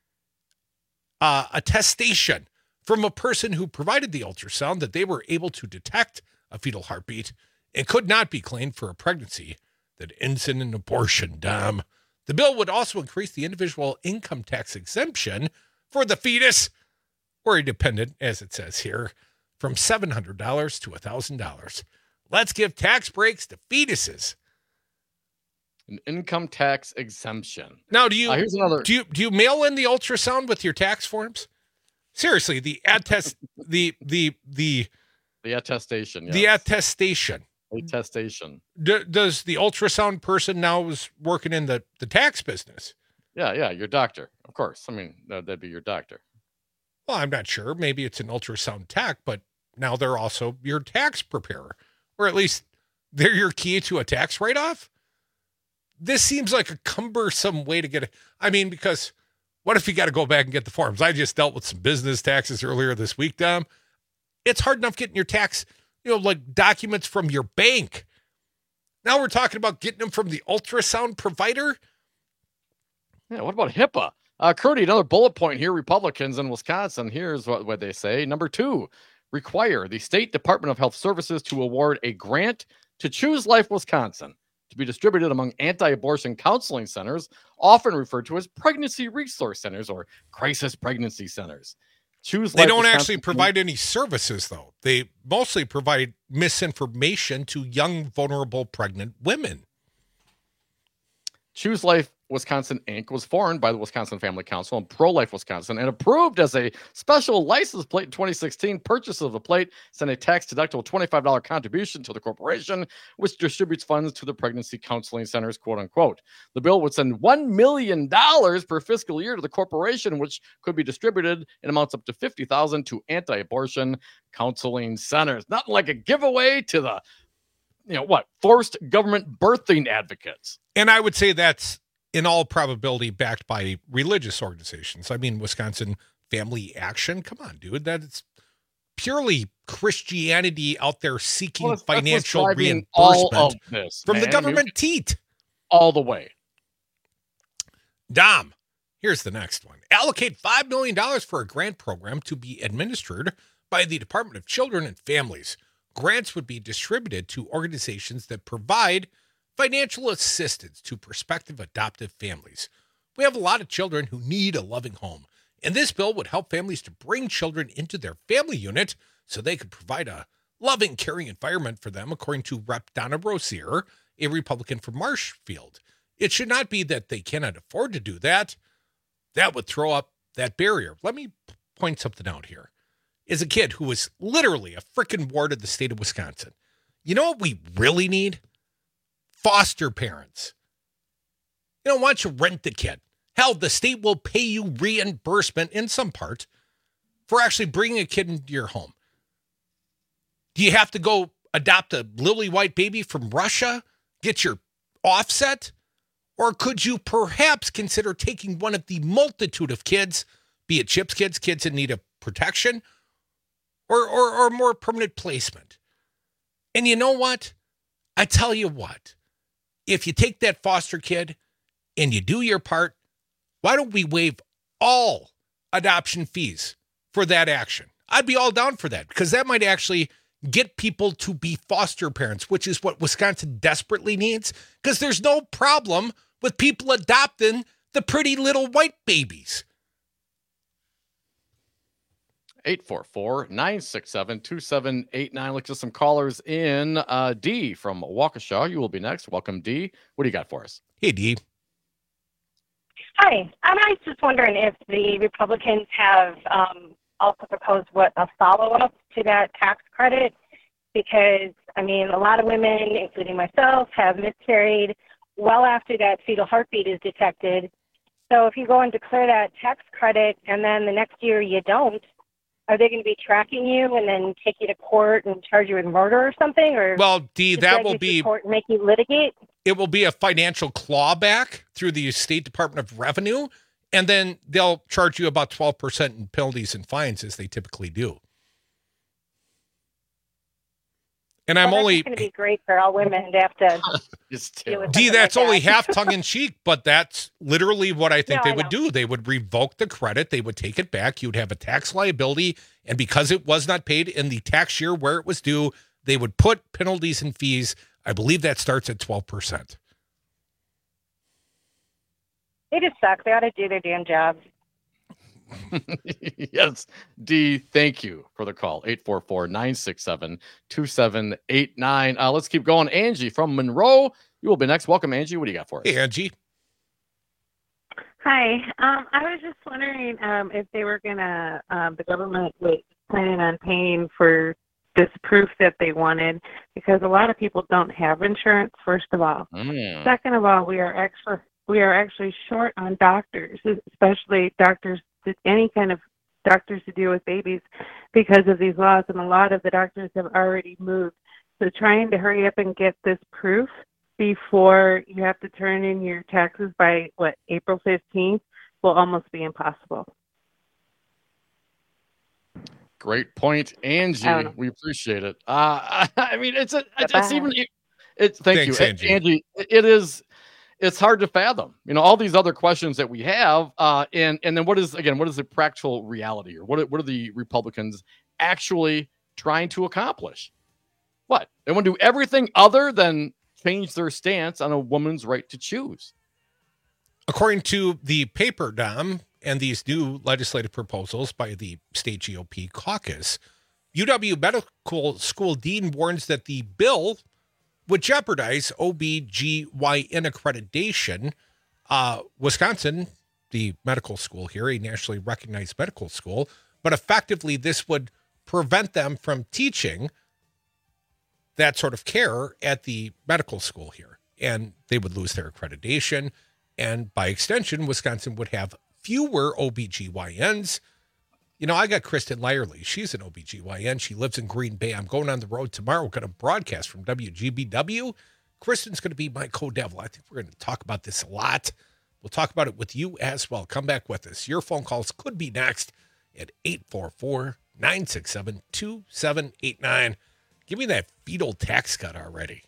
attestation from a person who provided the ultrasound that they were able to detect a fetal heartbeat, and could not be claimed for a pregnancy that ends in an abortion. Dom. The bill would also increase the individual income tax exemption for the fetus or a dependent, as it says here, from $700 to $1,000. Let's give tax breaks to fetuses. An income tax exemption. Now, do you here's another. Do you mail in the ultrasound with your tax forms? Seriously, the attestation. Yes. The attestation. Attestation. Does the ultrasound person now is working in the tax business? Yeah, your doctor, of course. I mean, that'd be your doctor. Well, I'm not sure. Maybe it's an ultrasound tech, but now they're also your tax preparer, or at least they're your key to a tax write-off. This seems like a cumbersome way to get it. I mean, because what if you got to go back and get the forms? I just dealt with some business taxes earlier this week, Dom. It's hard enough getting your tax, like documents from your bank. Now we're talking about getting them from the ultrasound provider. Yeah, what about HIPAA? Crudy, another bullet point here. Republicans in Wisconsin, here's what they say. Number 2, require the State Department of Health Services to award a grant to Choose Life Wisconsin to be distributed among anti-abortion counseling centers, often referred to as pregnancy resource centers or crisis pregnancy centers. Choose Life They don't Wisconsin actually provide any services, though. They mostly provide misinformation to young, vulnerable, pregnant women. Choose Life Wisconsin, Inc. was formed by the Wisconsin Family Council and Pro-Life Wisconsin and approved as a special license plate in 2016. Purchase of the plate sent a tax-deductible $25 contribution to the corporation, which distributes funds to the pregnancy counseling centers, quote-unquote. The bill would send $1 million per fiscal year to the corporation, which could be distributed in amounts up to $50,000 to anti-abortion counseling centers. Nothing like a giveaway to the, forced government birthing advocates. And I would say that's in all probability backed by religious organizations. I mean, Wisconsin Family Action. Come on, dude. That's purely Christianity out there seeking financial reimbursement from the government teat. All the way. Dom, here's the next one. Allocate $5 million for a grant program to be administered by the Department of Children and Families. Grants would be distributed to organizations that provide financial assistance to prospective adoptive families. We have a lot of children who need a loving home, and this bill would help families to bring children into their family unit so they could provide a loving, caring environment for them, according to Rep. Donna Rozier, a Republican from Marshfield. It should not be that they cannot afford to do that. That would throw up that barrier. Let me point something out here. As a kid who was literally a freaking ward of the state of Wisconsin, you know what we really need? Foster parents. Why don't you rent the kid? Hell, the state will pay you reimbursement in some part for actually bringing a kid into your home. Do you have to go adopt a lily white baby from Russia, get your offset? Or could you perhaps consider taking one of the multitude of kids be it CHIPS kids in need of protection, or more permanent placement. And you know what? I tell you what, if you take that foster kid and you do your part, why don't we waive all adoption fees for that action? I'd be all down for that, because that might actually get people to be foster parents, which is what Wisconsin desperately needs, because there's no problem with people adopting the pretty little white babies. 844-967-2789. Look at some callers in. D from Waukesha. You will be next. Welcome, D. What do you got for us? Hey, D. Hi. I was just wondering if the Republicans have also proposed a follow-up to that tax credit, because, I mean, a lot of women, including myself, have miscarried well after that fetal heartbeat is detected. So if you go and declare that tax credit and then the next year you don't, are they going to be tracking you and then take you to court and charge you with murder or something? Or well, D, that will be court and make you litigate. It will be a financial clawback through the State Department of Revenue, and then they'll charge you about 12% in penalties and fines, as they typically do. And I'm only going to be great for all women to have to deal with. D, that's like only that. half tongue in cheek, but that's literally what I think No, they would do. They would revoke the credit. They would take it back. You would have a tax liability. And because it was not paid in the tax year where it was due, they would put penalties and fees. I believe that starts at 12%. They just suck. They ought to do their damn job. Yes, D, thank you for the call. 844-967-2789. Let's keep going. Angie from Monroe. You will be next. Welcome, Angie. What do you got for us? Hey, Angie. Hi. I was just wondering if they were going to, the government was planning on paying for this proof that they wanted, because a lot of people don't have insurance, first of all. Second of all, we are actually short on doctors, especially doctors, any kind of doctors to deal with babies, because of these laws, and a lot of the doctors have already moved. So trying to hurry up and get this proof before you have to turn in your taxes by, April 15th will almost be impossible. Great point, Angie. We appreciate it. I mean, thank you, Angie. It's hard to fathom, all these other questions that we have. And then what is the practical reality here? What are the Republicans actually trying to accomplish? What? They want to do everything other than change their stance on a woman's right to choose. According to the paper, Dom, and these new legislative proposals by the state GOP caucus, UW Medical School Dean warns that the bill would jeopardize OBGYN accreditation. Wisconsin, the medical school here, a nationally recognized medical school, but effectively this would prevent them from teaching that sort of care at the medical school here, and they would lose their accreditation, and by extension, Wisconsin would have fewer OBGYNs. I got Kristen Lyerly. She's an OBGYN. She lives in Green Bay. I'm going on the road tomorrow. We're going to broadcast from WGBW. Kristen's going to be my co-devil. I think we're going to talk about this a lot. We'll talk about it with you as well. Come back with us. Your phone calls could be next at 844-967-2789. Give me that fetal tax cut already.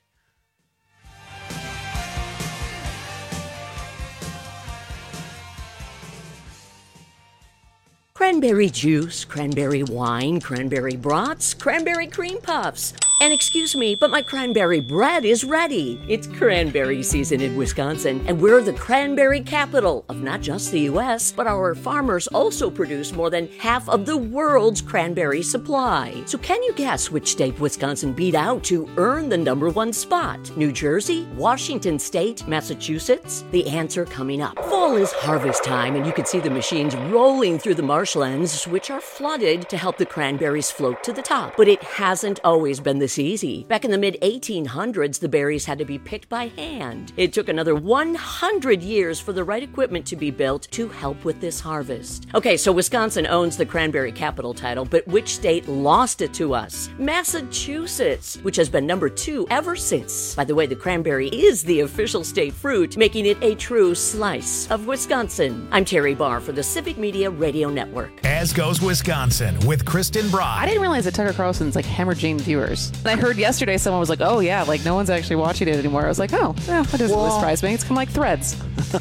Cranberry juice, cranberry wine, cranberry brats, cranberry cream puffs. And excuse me, but my cranberry bread is ready. It's cranberry season in Wisconsin, and we're the cranberry capital of not just the U.S., but our farmers also produce more than half of the world's cranberry supply. So can you guess which state Wisconsin beat out to earn the #1 spot? New Jersey, Washington State, Massachusetts? The answer coming up. Fall is harvest time, and you can see the machines rolling through the marshlands, which are flooded to help the cranberries float to the top. But it hasn't always been this this easy. Back in the mid-1800s, the berries had to be picked by hand. It took another 100 years for the right equipment to be built to help with this harvest. Okay, so Wisconsin owns the cranberry capital title, but which state lost it to us? Massachusetts, which has been number 2 ever since. By the way, the cranberry is the official state fruit, making it a true slice of Wisconsin. I'm Terry Barr for the Civic Media Radio Network. As goes Wisconsin with Kristen Brock. I didn't realize that Tucker Carlson's like hemorrhaging viewers. And I heard yesterday someone was like, oh yeah, like no one's actually watching it anymore. I was like, oh, yeah, that doesn't really surprise me. It's kind of like Threads.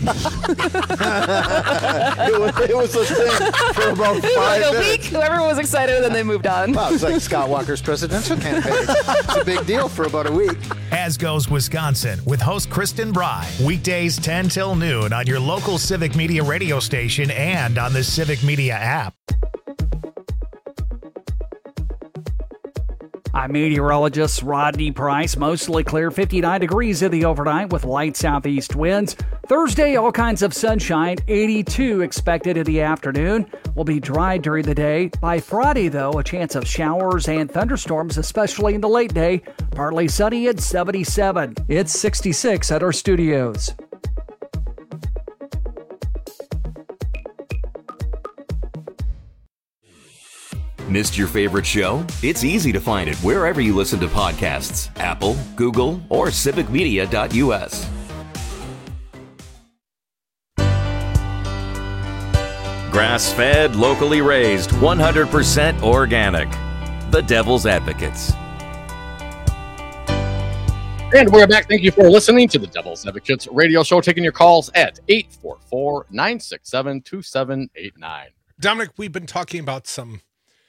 it was a thing for about 5 like a minutes. week, everyone was excited, and then they moved on. Wow, it's like Scott Walker's presidential campaign. It's a big deal for about a week. As goes Wisconsin with host Kristen Bry. Weekdays 10 till noon on your local Civic Media radio station and on the Civic Media app. I'm meteorologist Rodney Price. Mostly clear, 59 degrees in the overnight with light southeast winds. Thursday, all kinds of sunshine, 82 expected in the afternoon. Will be dry during the day. By Friday, though, a chance of showers and thunderstorms, especially in the late day. Partly sunny at 77. It's 66 at our studios. Missed your favorite show? It's easy to find it wherever you listen to podcasts. Apple, Google, or civicmedia.us. Grass-fed, locally raised, 100% organic. The Devil's Advocates. And we're back. Thank you for listening to the Devil's Advocates radio show, taking your calls at 844-967-2789. Dominic, we've been talking about some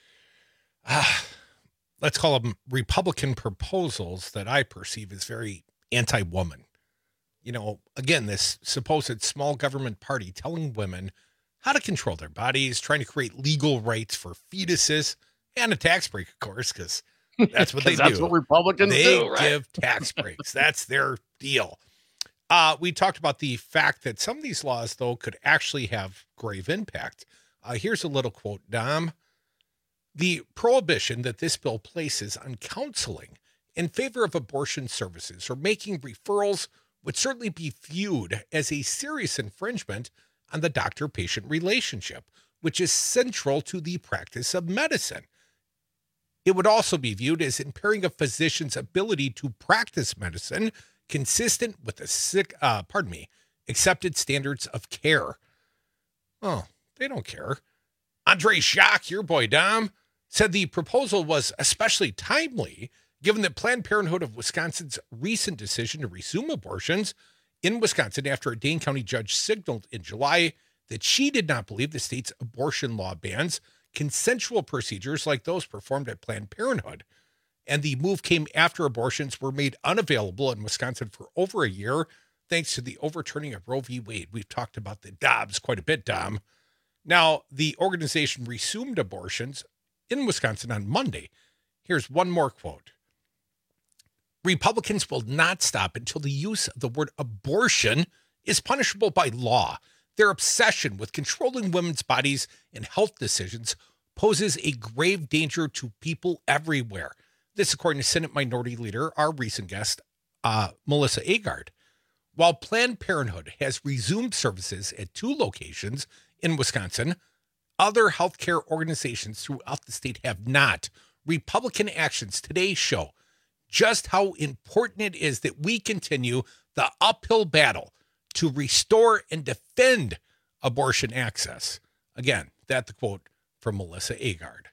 let's call them Republican proposals that I perceive as very anti-woman. You know, again, this supposed small government party telling women how to control their bodies, trying to create legal rights for fetuses and a tax break, of course, because that's what they do. That's what Republicans do, right? They give tax breaks. That's their deal. We talked about the fact that some of these laws, though, could actually have grave impact. Here's a little quote, Dom. The prohibition that this bill places on counseling in favor of abortion services or making referrals would certainly be viewed as a serious infringement on the doctor-patient relationship, which is central to the practice of medicine. It would also be viewed as impairing a physician's ability to practice medicine consistent with the accepted standards of care. Oh, they don't care. Andre Jacques, your boy Dom, said the proposal was especially timely given that Planned Parenthood of Wisconsin's recent decision to resume abortions in Wisconsin after a Dane County judge signaled in July that she did not believe the state's abortion law bans consensual procedures like those performed at Planned Parenthood. And the move came after abortions were made unavailable in Wisconsin for over a year, thanks to the overturning of Roe v. Wade. We've talked about the Dobbs quite a bit, Dom. Now, the organization resumed abortions in Wisconsin on Monday. Here's one more quote. Republicans will not stop until the use of the word abortion is punishable by law. Their obsession with controlling women's bodies and health decisions poses a grave danger to people everywhere. This, according to Senate Minority Leader, our recent guest, Melissa Agard. While Planned Parenthood has resumed services at 2 locations in Wisconsin, other healthcare organizations throughout the state have not. Republican actions today show just how important it is that we continue the uphill battle to restore and defend abortion access. Again, that's the quote from Melissa Agard.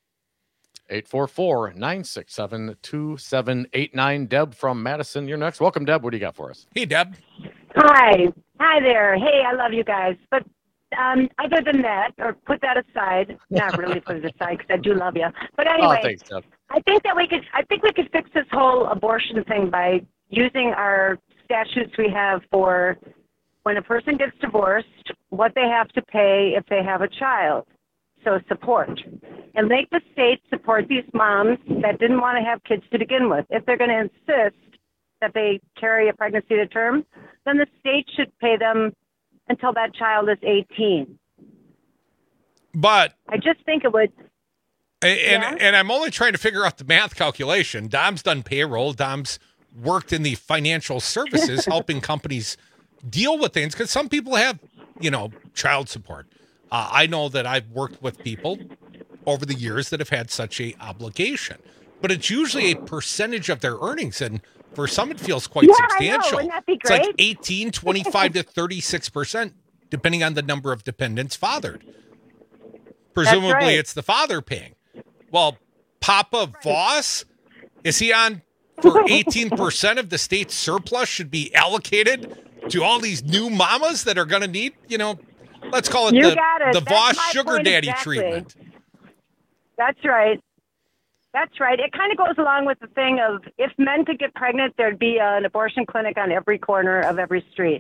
844-967-2789. Deb from Madison, you're next. Welcome, Deb. What do you got for us? Hey, Deb. Hi there. Hey, I love you guys. But other than that, or put that aside, not really put it aside because I do love you. But anyway, thanks, Deb. I think we could fix this whole abortion thing by using our statutes we have for when a person gets divorced, what they have to pay if they have a child. So support. And make the state support these moms that didn't want to have kids to begin with. If they're going to insist that they carry a pregnancy to term, then the state should pay them until that child is 18. But I just think it would. And I'm only trying to figure out the math calculation. Dom's done payroll. Dom's worked in the financial services, helping companies deal with things, because some people have, child support. I know that I've worked with people over the years that have had such a obligation, but it's usually a percentage of their earnings, and for some it feels quite substantial. I know. Wouldn't that be great? It's like 18, 25 to 36%, depending on the number of dependents fathered. Presumably, right. It's the father paying. Well, Papa Voss, is he on for 18% of the state's surplus should be allocated to all these new mamas that are going to need, let's call it the Voss sugar daddy treatment. That's right. That's right. It kind of goes along with the thing of if men could get pregnant, there'd be an abortion clinic on every corner of every street.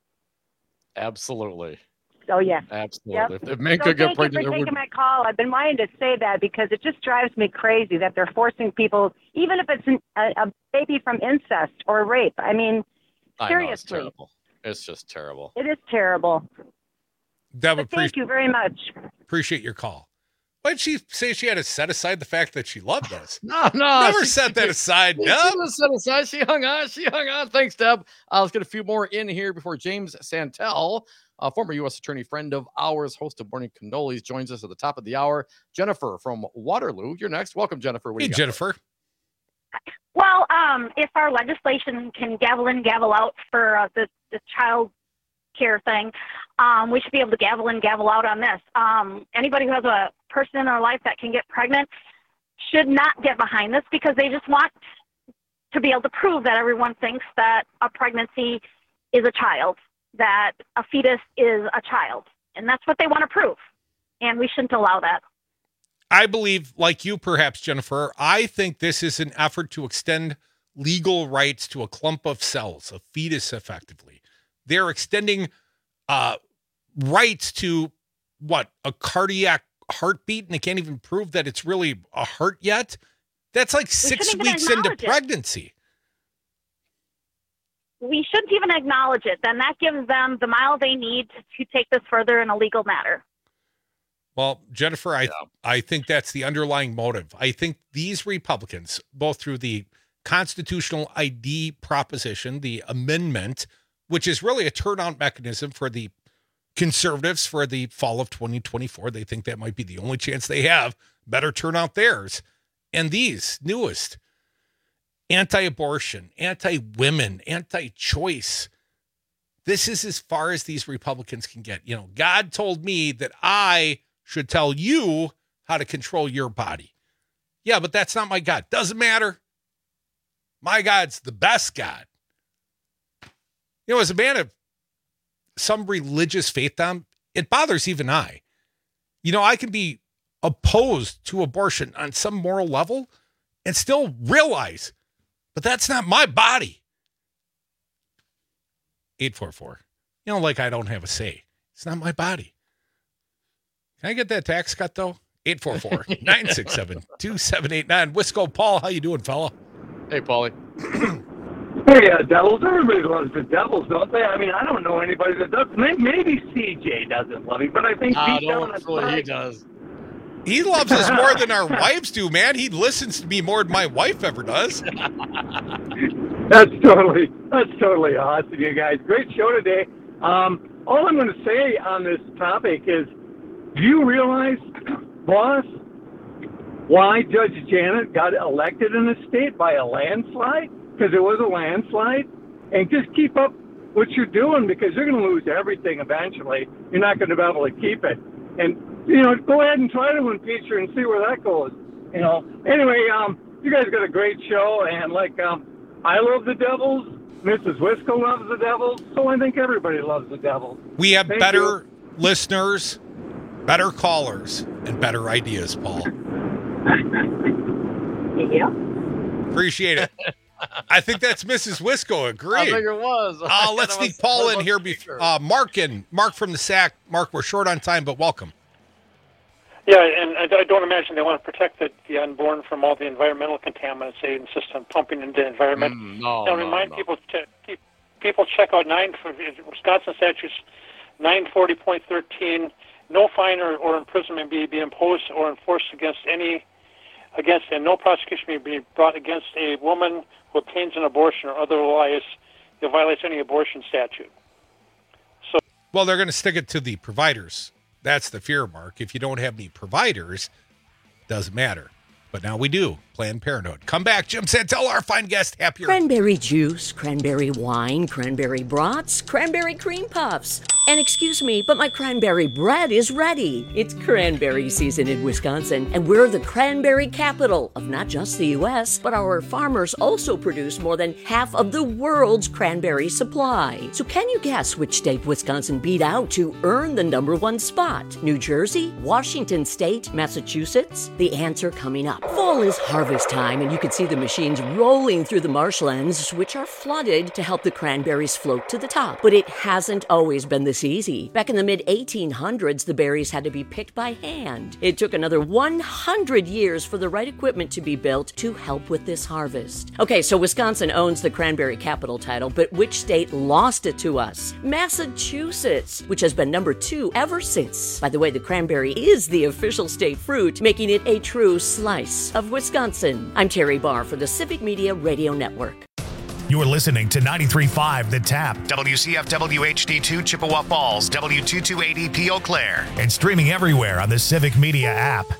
Absolutely. Oh, yeah. Absolutely. Yep. If men could get pregnant, thank you for taking my call. I've been wanting to say that because it just drives me crazy that they're forcing people, even if it's a baby from incest or rape. I mean, seriously. It's terrible. It's just terrible. It is terrible. Thank you very much. Appreciate your call. Why did she say she had to set aside the fact that she loved us? No. Never set that aside. She didn't set aside. She hung on. Thanks, Deb. Let's get a few more in here before James Santel, former U.S. attorney, friend of ours, host of Morning Cannolis, joins us at the top of the hour. Jennifer from Waterloo, you're next. Welcome, Jennifer. Hey, Jennifer. Well, if our legislation can gavel in, gavel out for the child care thing, we should be able to gavel in, gavel out on this. Anybody who has a person in their life that can get pregnant should not get behind this because they just want to be able to prove that everyone thinks that a pregnancy is a child, that a fetus is a child. And that's what they want to prove. And we shouldn't allow that. I believe, like you perhaps, Jennifer, I think this is an effort to extend legal rights to a clump of cells, a fetus effectively. They're extending rights to, a cardiac heartbeat, and they can't even prove that it's really a heart yet? That's like 6 weeks into pregnancy. We shouldn't even acknowledge it. Then that gives them the mile they need to take this further in a legal matter. Well, Jennifer, I think that's the underlying motive. I think these Republicans, both through the constitutional ID proposition, the amendment, which is really a turnout mechanism for the conservatives for the fall of 2024. They think that might be the only chance they have. Better turn out theirs. And these newest anti-abortion, anti-women, anti-choice. This is as far as these Republicans can get. God told me that I should tell you how to control your body. Yeah, but that's not my God. Doesn't matter. My God's the best God. As a man of some religious faith, Tom, it bothers even I. I can be opposed to abortion on some moral level and still realize, but that's not my body. 844. Like I don't have a say. It's not my body. Can I get that tax cut, though? 844-967-2789. Wisco Paul, how you doing, fella? Hey, Paulie. Hey, Devils. Everybody loves the Devils, don't they? I mean, I don't know anybody that does. Maybe CJ doesn't love me, but I think he does. He loves us more than our wives do, man. He listens to me more than my wife ever does. That's totally awesome, you guys. Great show today. All I'm going to say on this topic is, do you realize, boss, why Judge Janet got elected in the state by a landslide? Because it was a landslide. And just keep up what you're doing because you're going to lose everything eventually. You're not going to be able to keep it. And, go ahead and try to impeach her and see where that goes. Anyway, you guys got a great show. And, I love the Devils. Mrs. Wisco loves the Devils. So I think everybody loves the Devils. We have better listeners, better callers, and better ideas, Paul. Yeah. Appreciate it. I think that's Mrs. Wisco. Agree. I think it was. Let's sneak Paul in here. Mark from the SAC. Mark, we're short on time, but welcome. Yeah, and I don't imagine they want to protect the unborn from all the environmental contaminants they insist on pumping into the environment. People check out Wisconsin statutes 940.13. No fine or imprisonment be imposed or enforced against any against, and no prosecution may be brought against a woman who obtains an abortion or otherwise it violates any abortion statute. So, well, they're going to stick it to the providers. That's the fear, Mark. If you don't have any providers, doesn't matter. But now we do. Planned Parenthood. Come back, Jim Santel, our fine guest. Happier. Cranberry juice, cranberry wine, cranberry brats, cranberry cream puffs. And excuse me, but my cranberry bread is ready. It's cranberry season in Wisconsin, and we're the cranberry capital of not just the U.S., but our farmers also produce more than half of the world's cranberry supply. So can you guess which state Wisconsin beat out to earn the #1 spot? New Jersey, Washington State, Massachusetts? The answer coming up. Fall is harvest time, and you can see the machines rolling through the marshlands, which are flooded to help the cranberries float to the top. But it hasn't always been this easy. Back in the mid-1800s, the berries had to be picked by hand. It took another 100 years for the right equipment to be built to help with this harvest. Okay, so Wisconsin owns the cranberry capital title, but which state lost it to us? Massachusetts, which has been #2 ever since. By the way, the cranberry is the official state fruit, making it a true slice of Wisconsin. I'm Terry Barr for the Civic Media Radio Network. You're listening to 93.5 The Tap, WCFW HD2 Chippewa Falls, W228EP Eau Claire, and streaming everywhere on the Civic Media app.